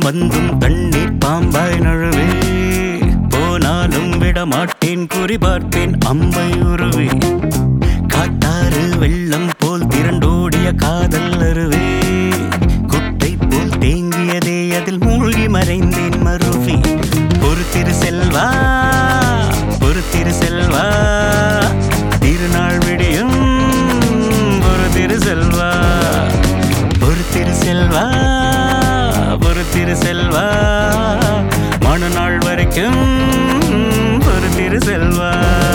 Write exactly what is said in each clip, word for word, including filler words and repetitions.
வந்தும் தண்ணீர் பாம்பாய் நழுவே போனாலும் விடமாட்டேன் குறி பார்ப்பேன் அம்பை உருவே காட்டாறு வெள்ளம் போல் திரண்டோடிய காதல் அருவே குட்டை போல் தேங்கியதே அதில் மூழ்கி மறைந்தேன் மருவி ஒரு திரு செல்வா ஒரு திரு செல்வா திருநாள் விடியும் ஒரு திரு செல்வா ஒரு திரு செல்வா ஒரு திரு செல்வா மறுநாள் வரைக்கும் ஒரு திரு செல்வா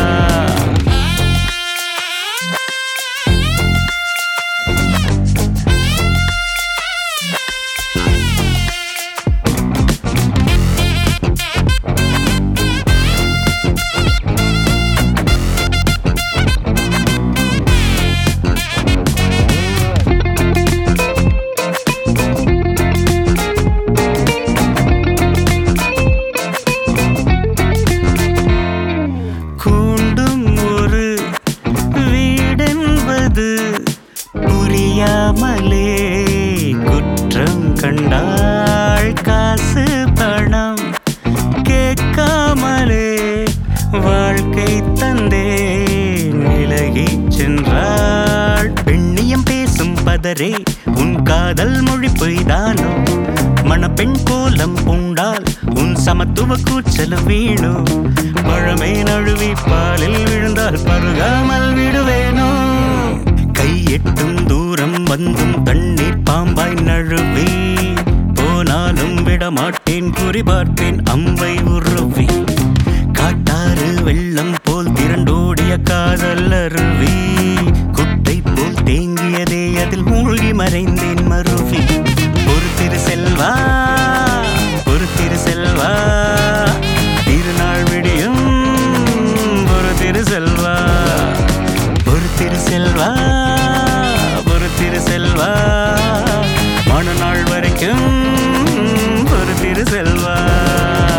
புரியாமலே குற்றம் கண்டாள் காசு பணம் கேட்காமலே வாழ்க்கை தந்தே விலகி சென்றாள் பெண்ணியம் பேசும் பதரே உன் காதல் மொழி பொய்தானோ மணப்பெண் கோலம் பூண்டால் உன் சமத்துவ கூச்சல் வீணோ பழமே நழுவி பாலில் விழுந்தால் பருகாமல் விடுவேனோ கை எட்டும் தூரம் வந்தும் தண்ணீர் பாம்பாய் நழுவே போனாலும் விடமாட்டேன் குறி பார்ப்பேன் அம்பை உருவி காட்டாறு வெள்ளம் போல் திரண்டோடிய காதல் அருவி குட்டை போல் தேங்கியதே அதில் மூழ்கி மறைந்தேன் மருவி ஒரு திரு செல்வா ஒரு திரு செல்வா திருநாள் விடியும் ஒரு திரு செல்வா ஒரு திரு செல்வா ஒரு திரு செல்வா மறுநாள் வரைக்கும் ஒரு திரு செல்வா